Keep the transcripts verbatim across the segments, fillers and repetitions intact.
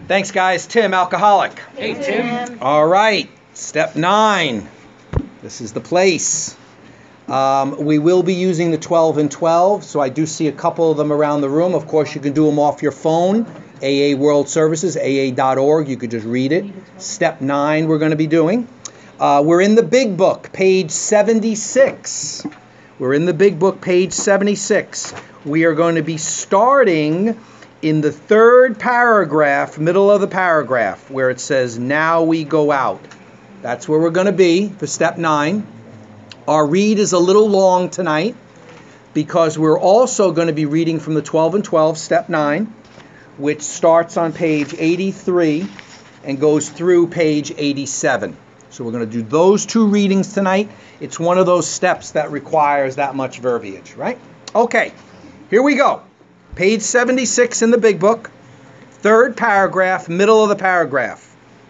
Thanks, guys. Tim, alcoholic. Hey, Tim. All right. Step nine. This is the place. Um, we will be using the twelve and twelve, so I do see a couple of them around the room. Of course, you can do them off your phone. A A World Services, A A dot org. You could just read it. Step nine we're going to be doing. Uh, we're in the big book, page seventy-six. We're in the big book, page seventy-six. We are going to be starting in the third paragraph, middle of the paragraph, where it says, now we go out. That's where we're going to be for step nine. Our read is a little long tonight because we're also going to be reading from the twelve and twelve, step nine, which starts on page eighty-three and goes through page eighty-seven. So we're going to do those two readings tonight. It's one of those steps that requires that much verbiage, right? Okay, here we go. Page seventy-six in the big book, third paragraph, middle of the paragraph.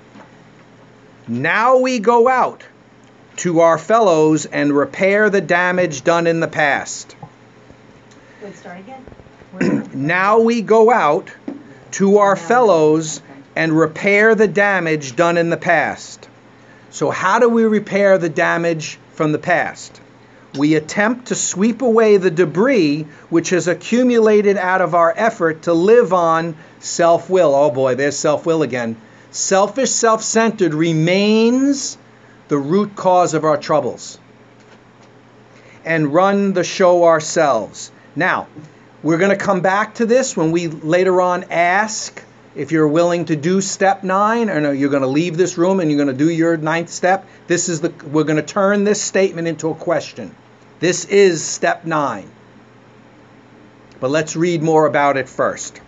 Now we go out to our fellows and repair the damage done in the past. Wait, start again. Now we go out to our fellows and repair the damage done in the past. So how do we repair the damage from the past? We attempt to sweep away the debris which has accumulated out of our effort to live on self-will. Oh boy, there's self-will again. Selfish, self-centered remains the root cause of our troubles. And run the show ourselves. Now, we're going to come back to this when we later on ask if you're willing to do step nine, or no, you're going to leave this room and you're going to do your ninth step. This is the, we're going to turn this statement into a question. This is step nine. But let's read more about it first.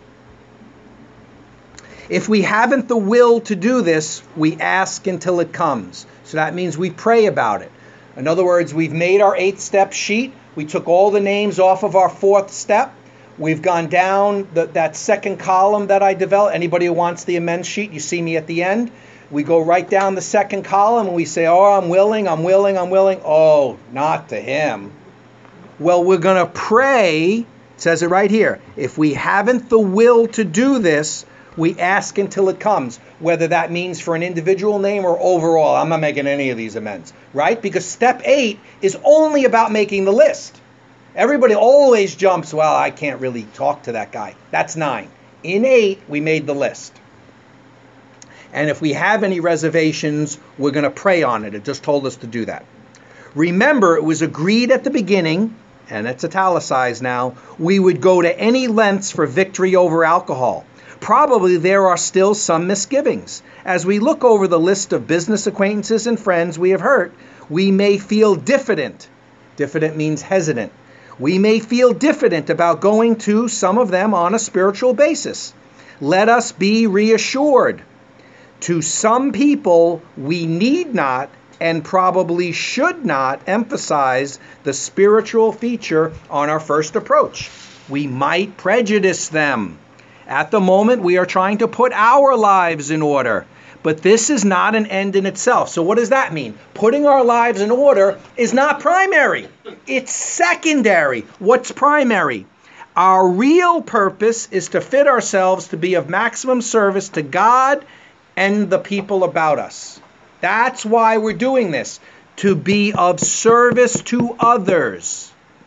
If we haven't the will to do this, we ask until it comes. So that means we pray about it. In other words, we've made our eighth step sheet. We took all the names off of our fourth step. We've gone down the, that second column that I developed. Anybody who wants the amends sheet, you see me at the end. We go right down the second column and we say, oh, I'm willing, I'm willing, I'm willing. Oh, not to him. Well, we're going to pray, it says it right here. If we haven't the will to do this, we ask until it comes, whether that means for an individual name or overall. I'm not making any of these amends, right? Because step eight is only about making the list. Everybody always jumps, well, I can't really talk to that guy. That's nine. In eight, we made the list. And if we have any reservations, we're going to pray on it. It just told us to do that. Remember, it was agreed at the beginning, and it's italicized now, we would go to any lengths for victory over alcohol. Probably there are still some misgivings. As we look over the list of business acquaintances and friends we have hurt, we may feel diffident. Diffident means hesitant. We may feel diffident about going to some of them on a spiritual basis. Let us be reassured. To some people, we need not and probably should not emphasize the spiritual feature on our first approach. We might prejudice them. At the moment, we are trying to put our lives in order. But this is not an end in itself. So what does that mean? Putting our lives in order is not primary. It's secondary. What's primary? Our real purpose is to fit ourselves to be of maximum service to God and the people about us. That's why we're doing this, to be of service to others.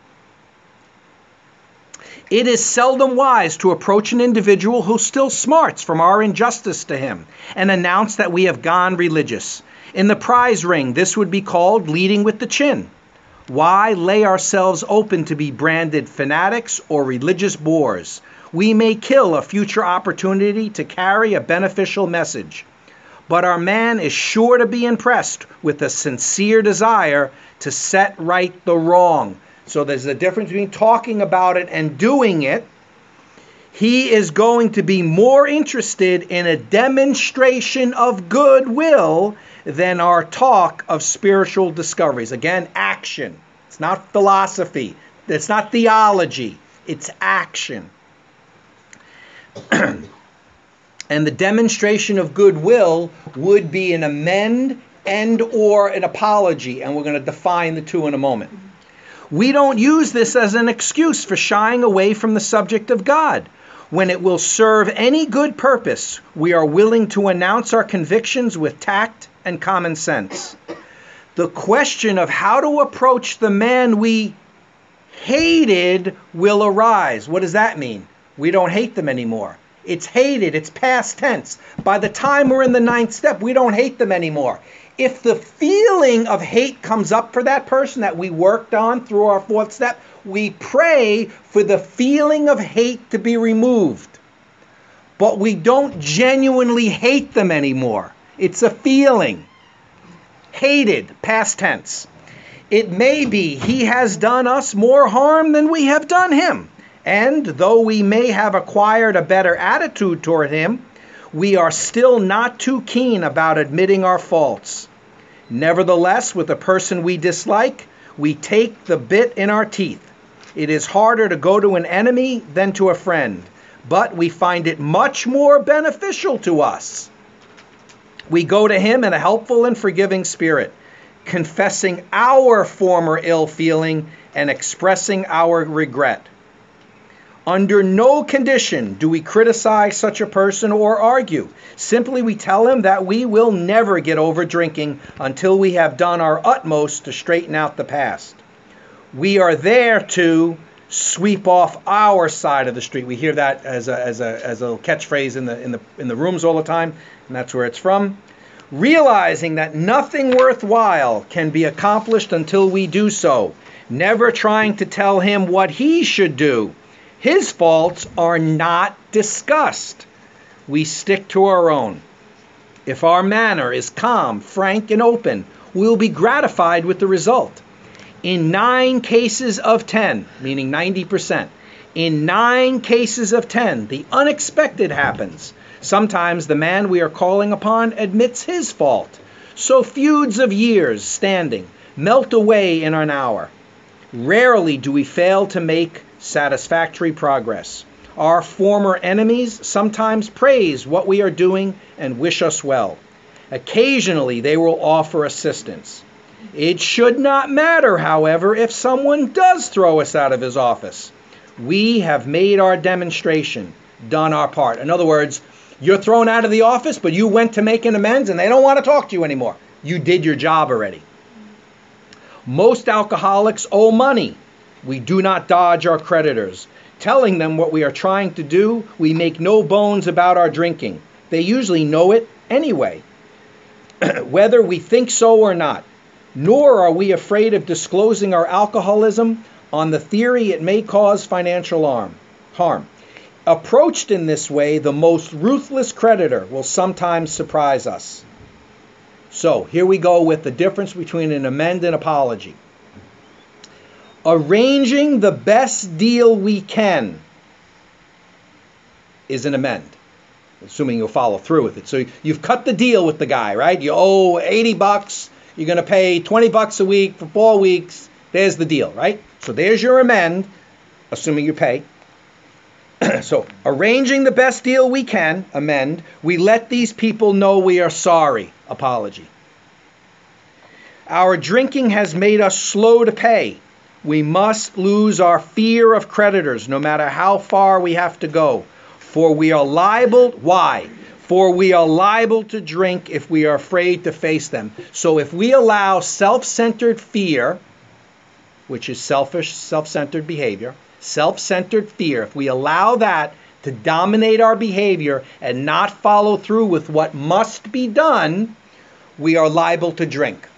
It is seldom wise to approach an individual who still smarts from our injustice to him and announce that we have gone religious. In the prize ring, this would be called leading with the chin. Why lay ourselves open to be branded fanatics or religious bores? We may kill a future opportunity to carry a beneficial message. But our man is sure to be impressed with a sincere desire to set right the wrong. So there's a difference between talking about it and doing it. He is going to be more interested in a demonstration of goodwill than our talk of spiritual discoveries. Again, action. It's not philosophy. It's not theology. It's action. And the demonstration of goodwill would be an amend and or an apology. And we're going to define the two in a moment. We don't use this as an excuse for shying away from the subject of God. When it will serve any good purpose, we are willing to announce our convictions with tact and common sense. The question of how to approach the man we hated will arise. What does that mean? We don't hate them anymore. It's hated. It's past tense. By the time we're in the ninth step, we don't hate them anymore. If the feeling of hate comes up for that person that we worked on through our fourth step, we pray for the feeling of hate to be removed. But we don't genuinely hate them anymore. It's a feeling. Hated, past tense. It may be he has done us more harm than we have done him. And though we may have acquired a better attitude toward him, we are still not too keen about admitting our faults. Nevertheless, with a person we dislike, we take the bit in our teeth. It is harder to go to an enemy than to a friend, but we find it much more beneficial to us. We go to him in a helpful and forgiving spirit, confessing our former ill feeling and expressing our regret. Under no condition do we criticize such a person or argue. Simply we tell him that we will never get over drinking until we have done our utmost to straighten out the past. We are there to sweep off our side of the street. We hear that as a as a as a catchphrase in the in the in the rooms all the time, and that's where it's from. Realizing that nothing worthwhile can be accomplished until we do so, never trying to tell him what he should do. His faults are not discussed. We stick to our own. If our manner is calm, frank, and open, we will be gratified with the result. In nine cases of ten, meaning ninety percent, in nine cases of ten, the unexpected happens. Sometimes the man we are calling upon admits his fault. So feuds of years standing melt away in an hour. Rarely do we fail to make satisfactory progress. Our former enemies sometimes praise what we are doing and wish us well. Occasionally they will offer assistance. It should not matter, however, if someone does throw us out of his office. We have made our demonstration, done our part. In other words, you're thrown out of the office, but you went to make an amends and they don't want to talk to you anymore. You did your job already. Most alcoholics owe money. We do not dodge our creditors. Telling them what we are trying to do, we make no bones about our drinking. They usually know it anyway, whether we think so or not. Nor are we afraid of disclosing our alcoholism on the theory it may cause financial harm. Approached in this way, the most ruthless creditor will sometimes surprise us. So here we go with the difference between an amend and apology. Arranging the best deal we can is an amend, assuming you'll follow through with it. So you've cut the deal with the guy, right? You owe eighty bucks. You're going to pay twenty bucks a week for four weeks. There's the deal, right? So there's your amend, assuming you pay. So arranging the best deal we can, amend, we let these people know we are sorry, apology. Our drinking has made us slow to pay. We must lose our fear of creditors, no matter how far we have to go. For we are liable, why? For we are liable to drink if we are afraid to face them. So if we allow self-centered fear, which is selfish, self-centered behavior, self-centered fear, if we allow that to dominate our behavior and not follow through with what must be done, we are liable to drink.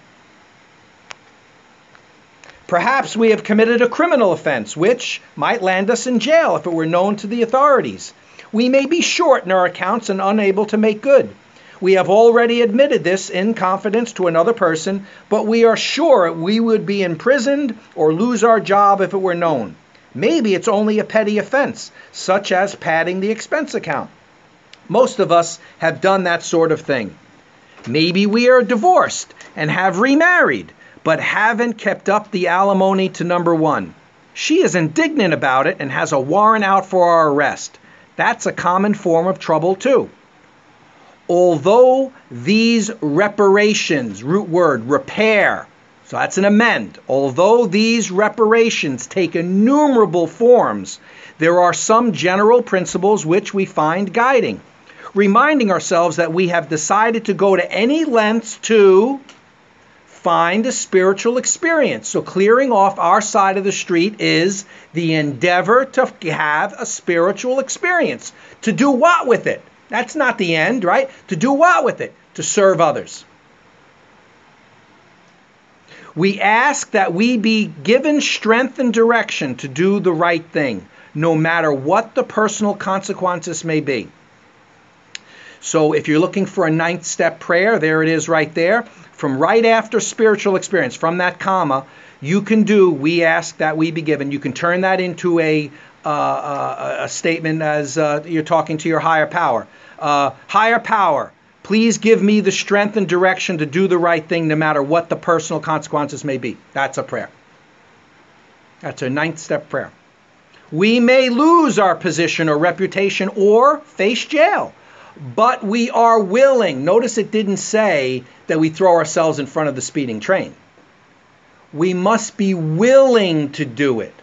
Perhaps we have committed a criminal offense, which might land us in jail if it were known to the authorities. We may be short in our accounts and unable to make good. We have already admitted this in confidence to another person, but we are sure we would be imprisoned or lose our job if it were known. Maybe it's only a petty offense, such as padding the expense account. Most of us have done that sort of thing. Maybe we are divorced and have remarried, but haven't kept up the alimony to number one. She is indignant about it and has a warrant out for our arrest. That's a common form of trouble too. Although these reparations, root word, repair, So that's an amend. Although these reparations take innumerable forms, there are some general principles which we find guiding, reminding ourselves that we have decided to go to any lengths to find a spiritual experience. So clearing off our side of the street is the endeavor to have a spiritual experience. To do what with it? That's not the end, right? To do what with it? To serve others. We ask that we be given strength and direction to do the right thing, no matter what the personal consequences may be. So if you're looking for a ninth step prayer, there it is right there. From right after spiritual experience, from that comma, you can do, we ask that we be given. You can turn that into a, uh, uh, a statement as uh, you're talking to your higher power. Uh, higher power, please give me the strength and direction to do the right thing no matter what the personal consequences may be. That's a prayer. That's a ninth step prayer. We may lose our position or reputation or face jail, but we are willing. Notice it didn't say that we throw ourselves in front of the speeding train. We must be willing to do it.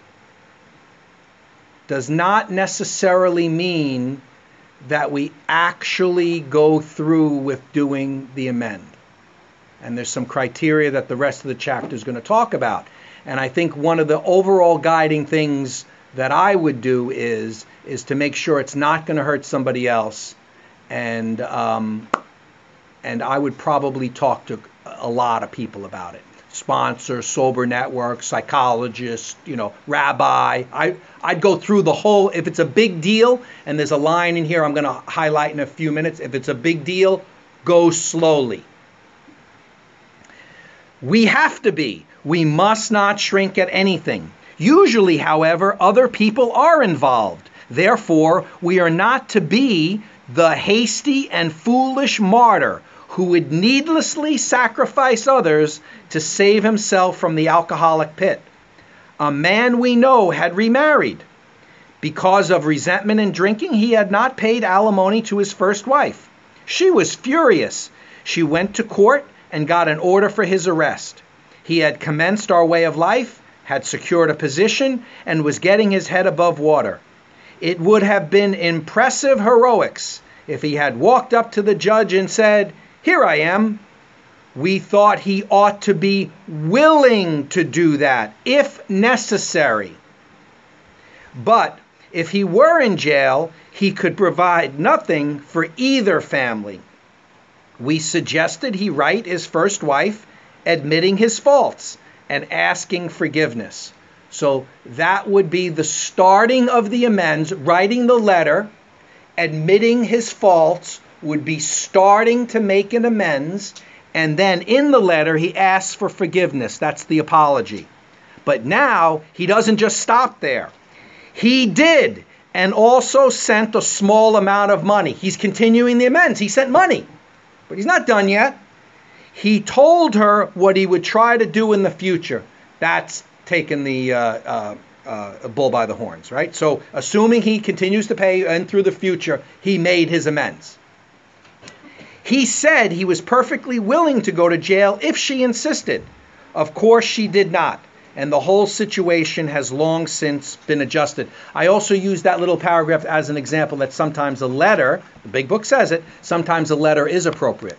Does not necessarily mean that we actually go through with doing the amend. And there's some criteria that the rest of the chapter is going to talk about. And I think one of the overall guiding things that I would do is, is to make sure it's not going to hurt somebody else. And um, and I would probably talk to a lot of people about it. Sponsors, sober network, psychologists, you know, rabbi. I, I'd go through the whole, if it's a big deal, and there's a line in here I'm going to highlight in a few minutes. If it's a big deal, go slowly. We have to be. We must not shrink at anything. Usually, however, other people are involved. Therefore, we are not to be the hasty and foolish martyr who would needlessly sacrifice others to save himself from the alcoholic pit. A man we know had remarried. Because of resentment and drinking, he had not paid alimony to his first wife. She was furious. She went to court and got an order for his arrest. He had commenced our way of life, had secured a position, and was getting his head above water. It would have been impressive heroics if he had walked up to the judge and said, "Here I am." We thought he ought to be willing to do that, if necessary. But if he were in jail, he could provide nothing for either family. We suggested he write his first wife, admitting his faults and asking forgiveness. So that would be the starting of the amends. Writing the letter, admitting his faults, would be starting to make an amends. And then in the letter, he asks for forgiveness. That's the apology. But now he doesn't just stop there. He did, and also sent a small amount of money. He's continuing the amends. He sent money, but he's not done yet. He told her what he would try to do in the future. That's taking the uh, uh, uh, bull by the horns, right? So assuming he continues to pay and through the future, he made his amends. He said he was perfectly willing to go to jail if she insisted. Of course, she did not. And the whole situation has long since been adjusted. I also use that little paragraph as an example that sometimes a letter, the big book says it, sometimes a letter is appropriate.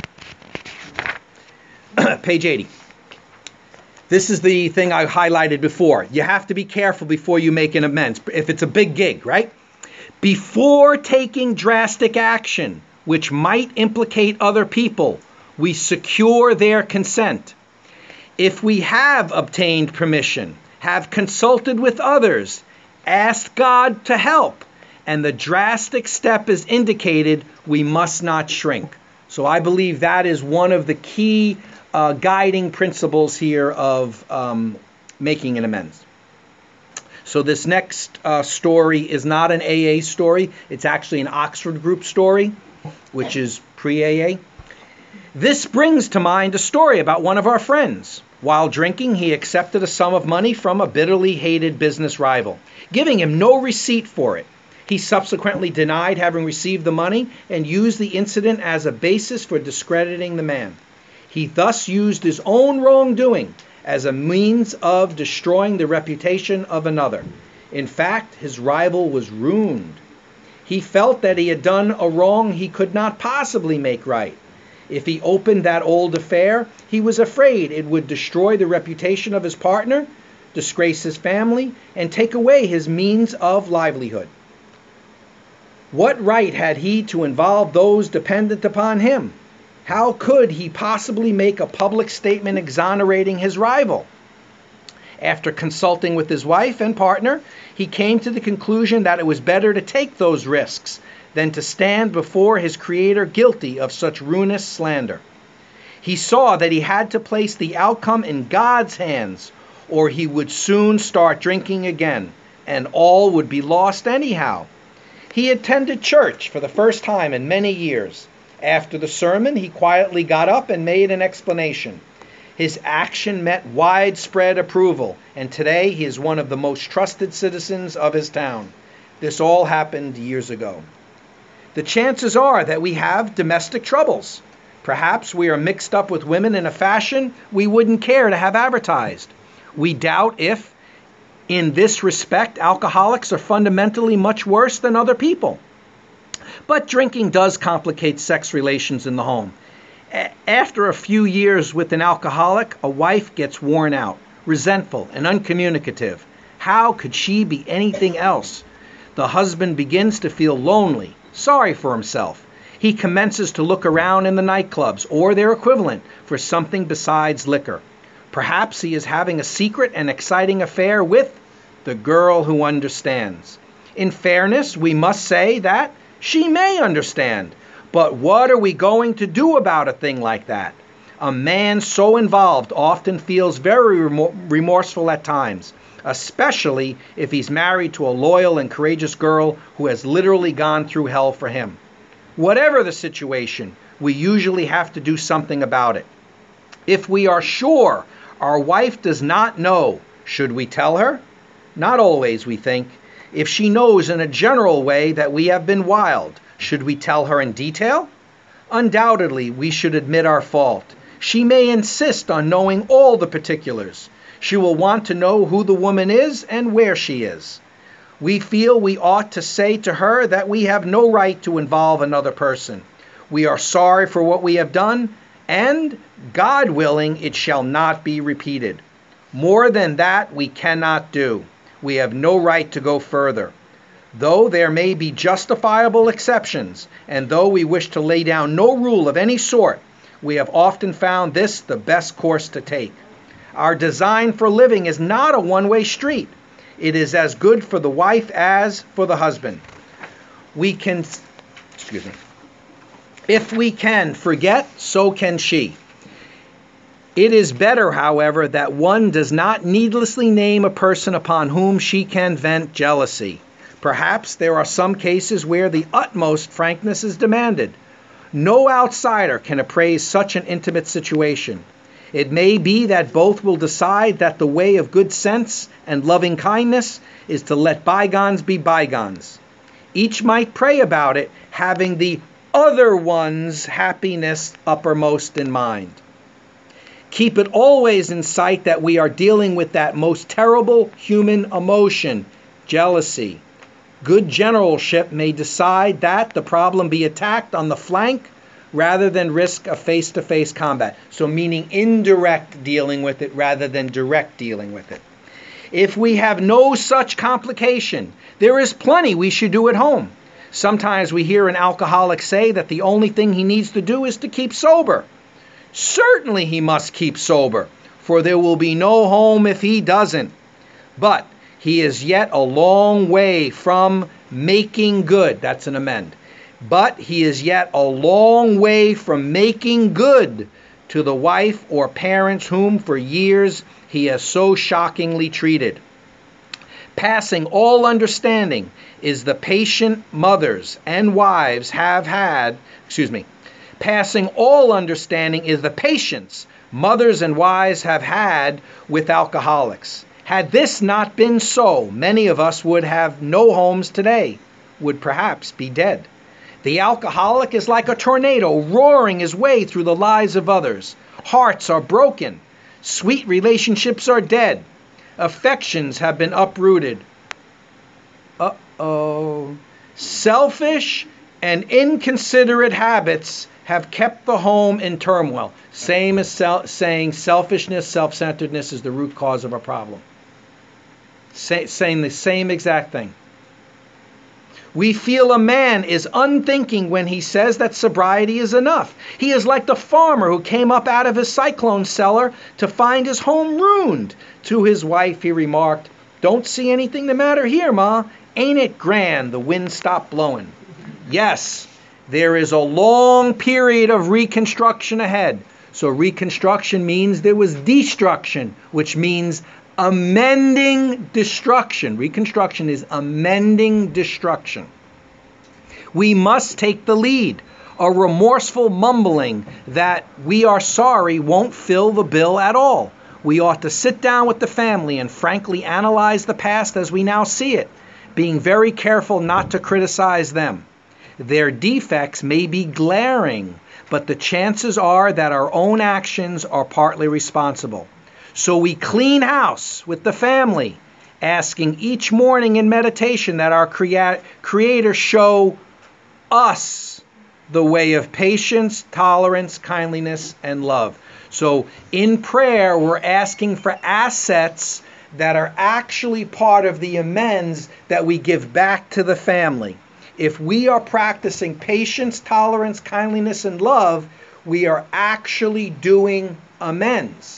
Page eighty. This is the thing I highlighted before. You have to be careful before you make an amends, if it's a big gig, right? Before taking drastic action, which might implicate other people, we secure their consent. If we have obtained permission, have consulted with others, asked God to help, and the drastic step is indicated, we must not shrink. So I believe that is one of the key uh, guiding principles here of um, making an amends. So this next uh, story is not an A A story. It's actually an Oxford Group story, which is pre-A A. This brings to mind a story about one of our friends. While drinking, he accepted a sum of money from a bitterly hated business rival, giving him no receipt for it. He subsequently denied having received the money and used the incident as a basis for discrediting the man. He thus used his own wrongdoing as a means of destroying the reputation of another. In fact, his rival was ruined. He felt that he had done a wrong he could not possibly make right. If he opened that old affair, he was afraid it would destroy the reputation of his partner, disgrace his family, and take away his means of livelihood. What right had he to involve those dependent upon him? How could he possibly make a public statement exonerating his rival? After consulting with his wife and partner, he came to the conclusion that it was better to take those risks than to stand before his Creator guilty of such ruinous slander. He saw that he had to place the outcome in God's hands, or he would soon start drinking again, and all would be lost anyhow. He attended church for the first time in many years. After the sermon, he quietly got up and made an explanation. His action met widespread approval, and today he is one of the most trusted citizens of his town. This all happened years ago. The chances are that we have domestic troubles. Perhaps we are mixed up with women in a fashion we wouldn't care to have advertised. We doubt if, in this respect, alcoholics are fundamentally much worse than other people. But drinking does complicate sex relations in the home. After a few years with an alcoholic, a wife gets worn out, resentful, and uncommunicative. How could she be anything else? The husband begins to feel lonely, sorry for himself. He commences to look around in the nightclubs or their equivalent for something besides liquor. Perhaps he is having a secret and exciting affair with the girl who understands. In fairness, we must say that she may understand. But what are we going to do about a thing like that? A man so involved often feels very remorseful at times, especially if he's married to a loyal and courageous girl who has literally gone through hell for him. Whatever the situation, we usually have to do something about it. If we are sure our wife does not know, should we tell her? Not always, we think. If she knows in a general way that we have been wild, should we tell her in detail? Undoubtedly, we should admit our fault. She may insist on knowing all the particulars. She will want to know who the woman is and where she is. We feel we ought to say to her that we have no right to involve another person. We are sorry for what we have done, and, God willing, it shall not be repeated. More than that we cannot do. We have no right to go further. Though there may be justifiable exceptions, and though we wish to lay down no rule of any sort, we have often found this the best course to take. Our design for living is not a one-way street. It is as good for the wife as for the husband. We can, excuse me, if we can forget, so can she. It is better, however, that one does not needlessly name a person upon whom she can vent jealousy. Perhaps there are some cases where the utmost frankness is demanded. No outsider can appraise such an intimate situation. It may be that both will decide that the way of good sense and loving kindness is to let bygones be bygones. Each might pray about it, having the other one's happiness uppermost in mind. Keep it always in sight that we are dealing with that most terrible human emotion, jealousy. Good generalship may decide that the problem be attacked on the flank rather than risk a face-to-face combat. So meaning indirect dealing with it rather than direct dealing with it. If we have no such complication, there is plenty we should do at home. Sometimes we hear an alcoholic say that the only thing he needs to do is to keep sober. Certainly he must keep sober, for there will be no home if he doesn't. But he is yet a long way from making good. That's an amend. But he is yet a long way from making good to the wife or parents whom for years he has so shockingly treated. Passing all understanding is the patient mothers and wives have had, excuse me, passing all understanding is the patience mothers and wives have had with alcoholics. Had this not been so, many of us would have no homes today, would perhaps be dead. The alcoholic is like a tornado roaring his way through the lives of others. Hearts are broken. Sweet relationships are dead. Affections have been uprooted. Uh-oh. Selfish and inconsiderate habits have kept the home in turmoil. Same as sel- saying selfishness, self-centeredness is the root cause of a problem. Say- saying the same exact thing. We feel a man is unthinking when he says that sobriety is enough. He is like the farmer who came up out of his cyclone cellar to find his home ruined. To his wife he remarked, "Don't see anything the matter here, Ma. Ain't it grand the wind stopped blowing?" Yes, there is a long period of reconstruction ahead. So reconstruction means there was destruction, which means amending destruction. Reconstruction is amending destruction. We must take the lead. A remorseful mumbling that we are sorry won't fill the bill at all. We ought to sit down with the family and frankly analyze the past as we now see it, being very careful not to criticize them. Their defects may be glaring, but the chances are that our own actions are partly responsible. So we clean house with the family, asking each morning in meditation that our crea- Creator show us the way of patience, tolerance, kindliness, and love. So in prayer, we're asking for assets that are actually part of the amends that we give back to the family. If we are practicing patience, tolerance, kindliness, and love, we are actually doing amends.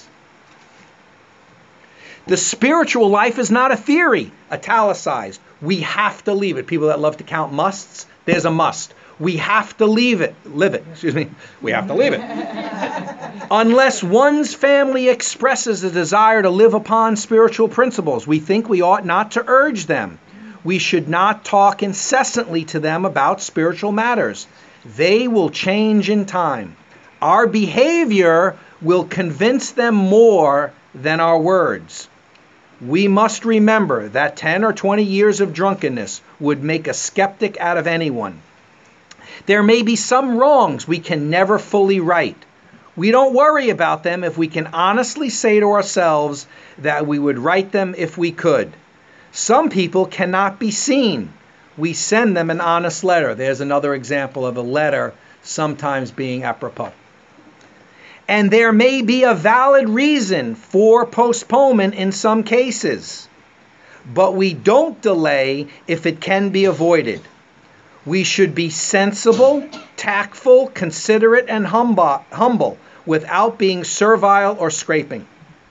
The spiritual life is not a theory, italicized. We have to leave it. People that love to count musts, there's a must. We have to leave it, live it, excuse me. We have to leave it. Unless one's family expresses a desire to live upon spiritual principles, we think we ought not to urge them. We should not talk incessantly to them about spiritual matters. They will change in time. Our behavior will convince them more than our words. We must remember that ten or twenty years of drunkenness would make a skeptic out of anyone. There may be some wrongs we can never fully right. We don't worry about them if we can honestly say to ourselves that we would right them if we could. Some people cannot be seen. We send them an honest letter. There's another example of a letter sometimes being apropos. And there may be a valid reason for postponement in some cases, but we don't delay if it can be avoided. We should be sensible, tactful, considerate, and humble without being servile or scraping.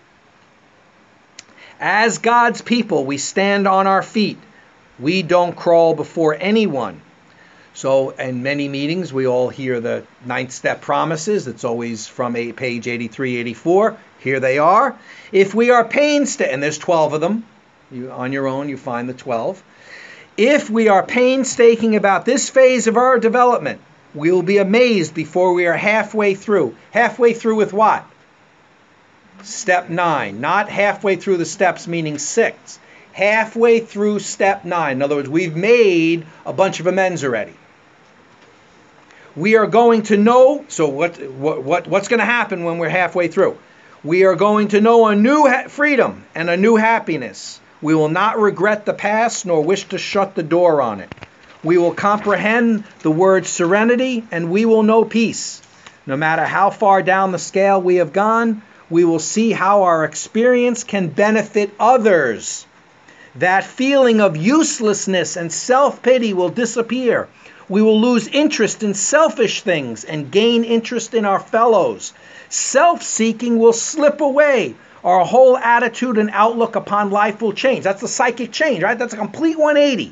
As God's people, we stand on our feet. We don't crawl before anyone. So in many meetings, we all hear the ninth step promises. It's always from page eighty-three, eighty-four. Here they are. If we are painstaking, and there's twelve of them. You, on your own, you find the twelve. If we are painstaking about this phase of our development, we will be amazed before we are halfway through. Halfway through with what? Step nine. Not halfway through the steps, meaning six. Halfway through step nine. In other words, we've made a bunch of amends already. We are going to know, so what, what, what what's going to happen when we're halfway through? We are going to know a new ha- freedom and a new happiness. We will not regret the past nor wish to shut the door on it. We will comprehend the word serenity and we will know peace. No matter how far down the scale we have gone, we will see how our experience can benefit others. That feeling of uselessness and self-pity will disappear. We will lose interest in selfish things and gain interest in our fellows. Self-seeking will slip away. Our whole attitude and outlook upon life will change. That's the psychic change, right? That's a complete one eighty.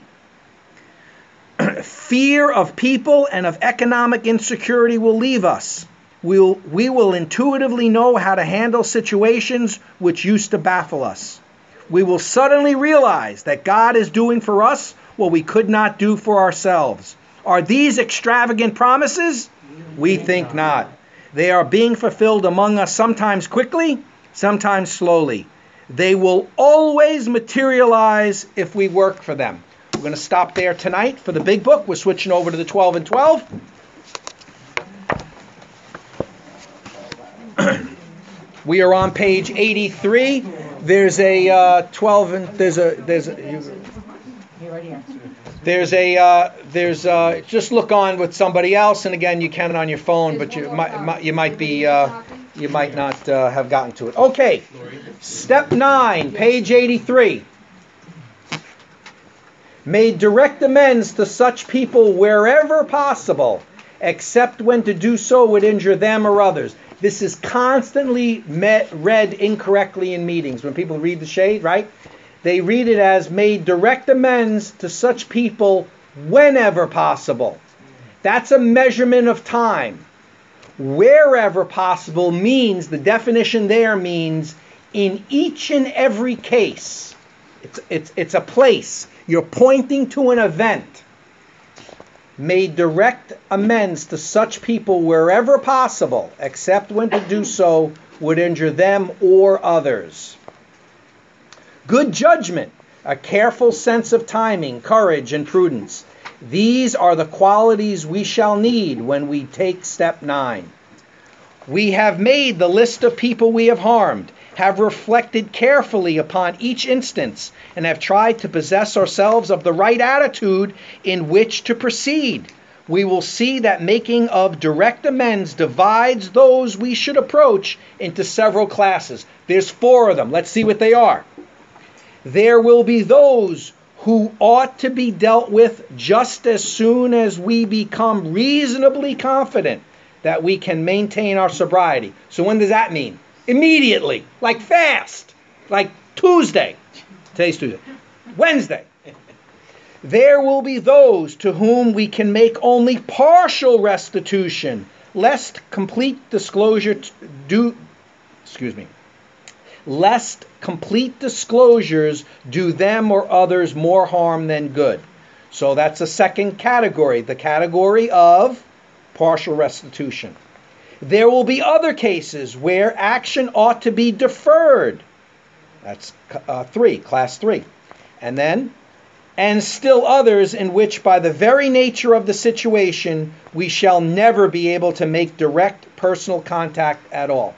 Fear of people and of economic insecurity will leave us. We'll, we will intuitively know how to handle situations which used to baffle us. We will suddenly realize that God is doing for us what we could not do for ourselves. Are these extravagant promises? We think not. They are being fulfilled among us sometimes quickly, sometimes slowly. They will always materialize if we work for them. We're going to stop there tonight for the big book. We're switching over to the twelve and twelve. We are on page eighty-three. There's a uh, twelve and there's a there's a, you, there's a uh, there's uh, just look on with somebody else, and again you can on your phone, but you might, might you might be uh, you might not uh, have gotten to it. Okay, step nine, page eighty-three. Made direct amends to such people wherever possible, except when to do so would injure them or others. This is constantly met, read incorrectly in meetings. When people read the shade, right? They read it as made direct amends to such people whenever possible. That's a measurement of time. Wherever possible means, the definition there means in each and every case. It's, it's, it's a place. You're pointing to an event. Made direct amends to such people wherever possible, except when to do so would injure them or others. Good judgment, a careful sense of timing, courage, and prudence. These are the qualities we shall need when we take step nine. We have made the list of people we have harmed, have reflected carefully upon each instance, and have tried to possess ourselves of the right attitude in which to proceed. We will see that making of direct amends divides those we should approach into several classes. There's four of them. Let's see what they are. There will be those who ought to be dealt with just as soon as we become reasonably confident that we can maintain our sobriety. So when does that mean? Immediately, like fast, like Tuesday. Today's Tuesday. Wednesday. There will be those to whom we can make only partial restitution, lest complete disclosure do, excuse me, lest complete disclosures do them or others more harm than good. So that's a second category, the category of partial restitution. There will be other cases where action ought to be deferred. That's uh, three, class three. And then, and still others in which by the very nature of the situation, we shall never be able to make direct personal contact at all.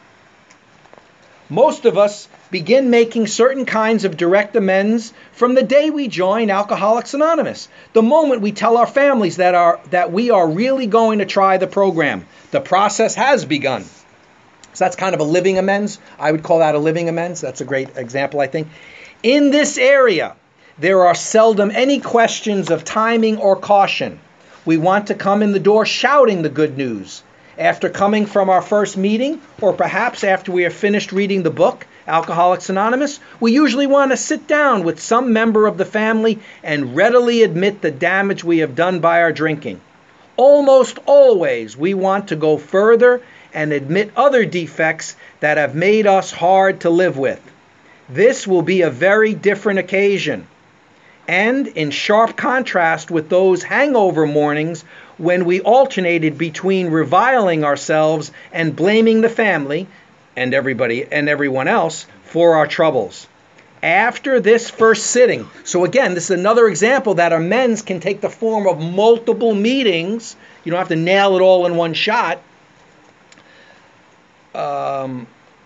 Most of us begin making certain kinds of direct amends from the day we join Alcoholics Anonymous. The moment we tell our families that are that we are really going to try the program, the process has begun. So that's kind of a living amends. I would call that a living amends. That's a great example, I think. In this area, there are seldom any questions of timing or caution. We want to come in the door shouting the good news. After coming from our first meeting, or perhaps after we have finished reading the book, Alcoholics Anonymous, we usually want to sit down with some member of the family and readily admit the damage we have done by our drinking. Almost always, we want to go further and admit other defects that have made us hard to live with. This will be a very different occasion, and in sharp contrast with those hangover mornings when we alternated between reviling ourselves and blaming the family and everybody and everyone else for our troubles. After this first sitting, so again, this is another example that amends can take the form of multiple meetings. You don't have to nail it all in one shot. Um,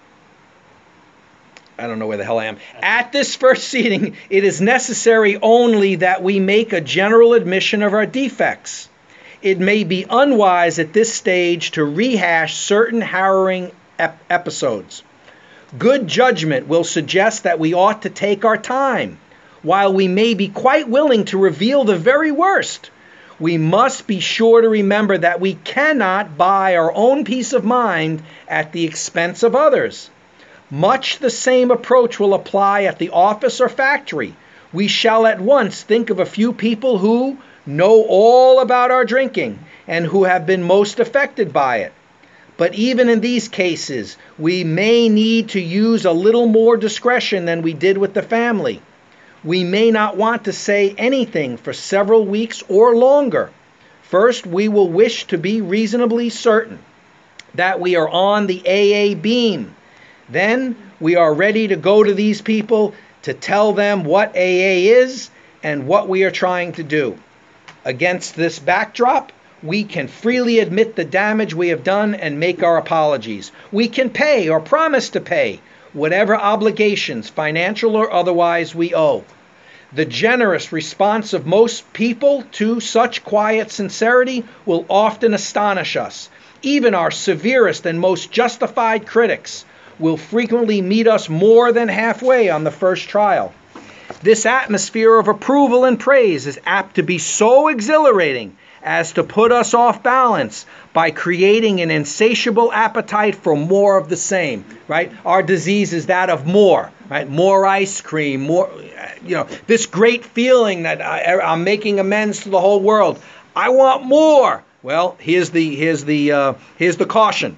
I don't know where the hell I am. At this first sitting, it is necessary only that we make a general admission of our defects. It may be unwise at this stage to rehash certain harrowing ep- episodes. Good judgment will suggest that we ought to take our time. While we may be quite willing to reveal the very worst, we must be sure to remember that we cannot buy our own peace of mind at the expense of others. Much the same approach will apply at the office or factory. We shall at once think of a few people who know all about our drinking and who have been most affected by it. But even in these cases, we may need to use a little more discretion than we did with the family. We may not want to say anything for several weeks or longer. First, we will wish to be reasonably certain that we are on the A A beam. Then we are ready to go to these people to tell them what A A is and what we are trying to do. Against this backdrop, we can freely admit the damage we have done and make our apologies. We can pay or promise to pay whatever obligations, financial or otherwise, we owe. The generous response of most people to such quiet sincerity will often astonish us. Even our severest and most justified critics will frequently meet us more than halfway on the first trial. This atmosphere of approval and praise is apt to be so exhilarating as to put us off balance by creating an insatiable appetite for more of the same, right? Our disease is that of more, right? More ice cream, more, you know, this great feeling that I, I'm making amends to the whole world. I want more. Well, here's the, here's the, uh, here's the caution.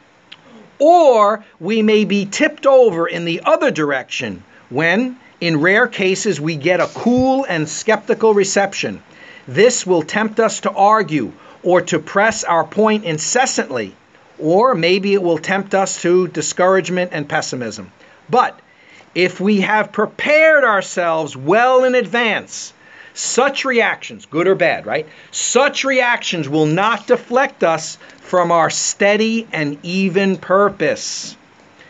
Or we may be tipped over in the other direction when, in rare cases, we get a cool and skeptical reception. This will tempt us to argue or to press our point incessantly, or maybe it will tempt us to discouragement and pessimism. But if we have prepared ourselves well in advance, such reactions, good or bad, right? Such reactions will not deflect us from our steady and even purpose.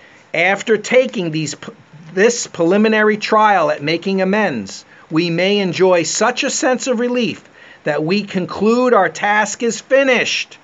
After taking these, this preliminary trial at making amends, we may enjoy such a sense of relief that we conclude our task is finished.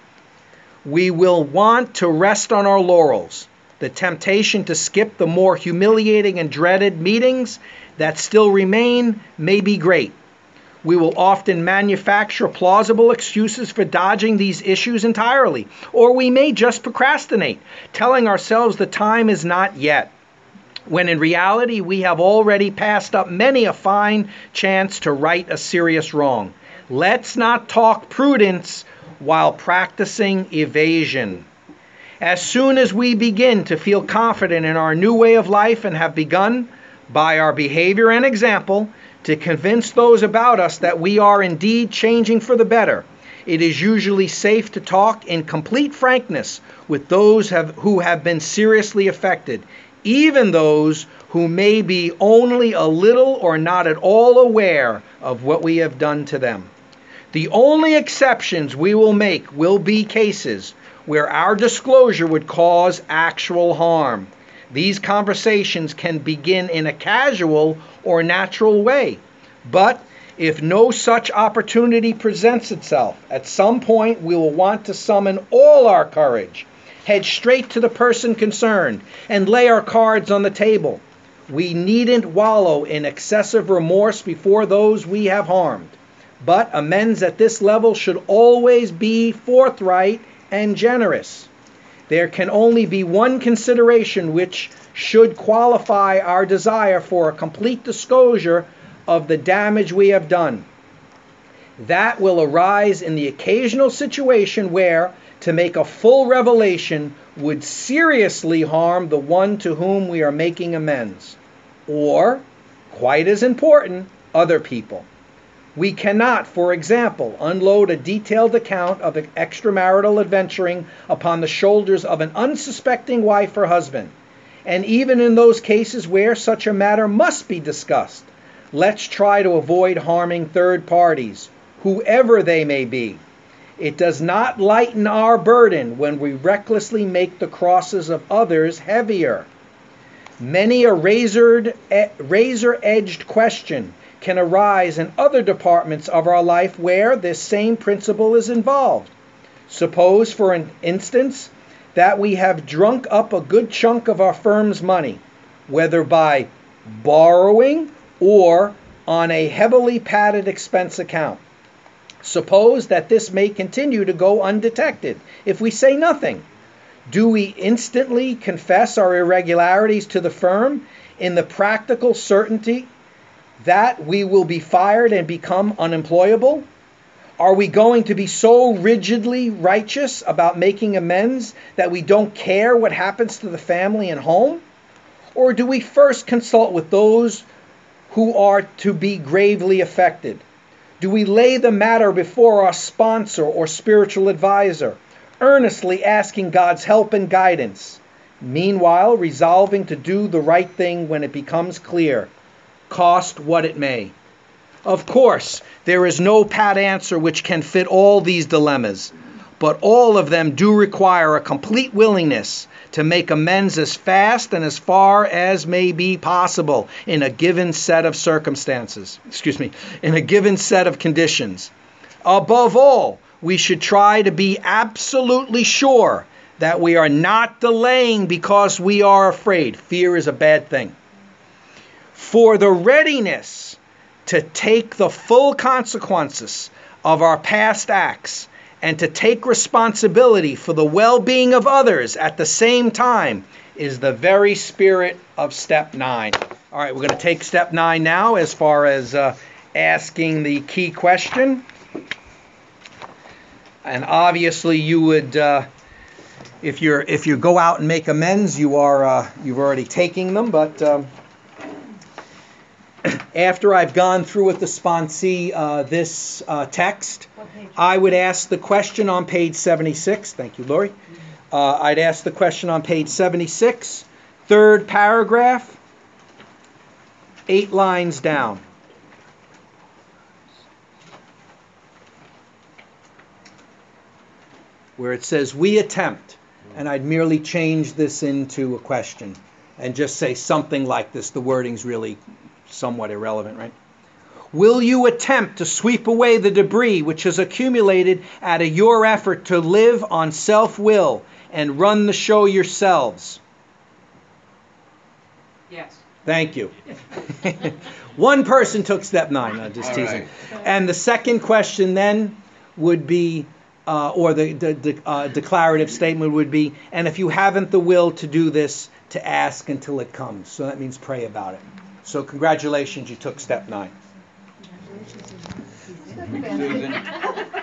We will want to rest on our laurels. The temptation to skip the more humiliating and dreaded meetings that still remain may be great. We will often manufacture plausible excuses for dodging these issues entirely, or we may just procrastinate, telling ourselves the time is not yet, when in reality we have already passed up many a fine chance to right a serious wrong. Let's not talk prudence while practicing evasion. As soon as we begin to feel confident in our new way of life and have begun, by our behavior and example, to convince those about us that we are indeed changing for the better, it is usually safe to talk in complete frankness with those have, who have been seriously affected, even those who may be only a little or not at all aware of what we have done to them. The only exceptions we will make will be cases where our disclosure would cause actual harm. These conversations can begin in a casual or natural way, but if no such opportunity presents itself, at some point we will want to summon all our courage, head straight to the person concerned, and lay our cards on the table. We needn't wallow in excessive remorse before those we have harmed, but amends at this level should always be forthright and generous. There can only be one consideration which should qualify our desire for a complete disclosure of the damage we have done. That will arise in the occasional situation where, to make a full revelation would seriously harm the one to whom we are making amends, or, quite as important, other people. We cannot, for example, unload a detailed account of extramarital adventuring upon the shoulders of an unsuspecting wife or husband. And even in those cases where such a matter must be discussed, let's try to avoid harming third parties, whoever they may be. It does not lighten our burden when we recklessly make the crosses of others heavier. Many a razored, razor-edged question can arise in other departments of our life where this same principle is involved. Suppose, for an instance, that we have drunk up a good chunk of our firm's money, whether by borrowing or on a heavily padded expense account. Suppose that this may continue to go undetected if we say nothing. Do we instantly confess our irregularities to the firm in the practical certainty that we will be fired and become unemployable? Are we going to be so rigidly righteous about making amends that we don't care what happens to the family and home? Or do we first consult with those who are to be gravely affected? Do we lay the matter before our sponsor or spiritual advisor, earnestly asking God's help and guidance, meanwhile resolving to do the right thing when it becomes clear, cost what it may? Of course, there is no pat answer which can fit all these dilemmas, but all of them do require a complete willingness to make amends as fast and as far as may be possible in a given set of circumstances, excuse me, in a given set of conditions. Above all, we should try to be absolutely sure that we are not delaying because we are afraid. Fear is a bad thing. For the readiness to take the full consequences of our past acts and to take responsibility for the well-being of others at the same time is the very spirit of step nine. All right, we're going to take step nine now as far as uh, asking the key question. And obviously you would, uh, if you're if you go out and make amends, you are uh, you've already taken them. But um, after I've gone through with the sponsee uh, this uh, text, I would ask the question on page seventy-six. Thank you, Lori. Uh, I'd ask the question on page seventy-six, third paragraph, eight lines down. Where it says, we attempt, and I'd merely change this into a question and just say something like this. The wording's really somewhat irrelevant, right? Will you attempt to sweep away the debris which has accumulated out of your effort to live on self-will and run the show yourselves? Yes. Thank you. One person took step nine. No, just All teasing. right. And the second question then would be, uh, or the, the, the uh, declarative statement would be, and if you haven't the will to do this, to ask until it comes. So that means pray about it. So congratulations, you took step nine. Susan.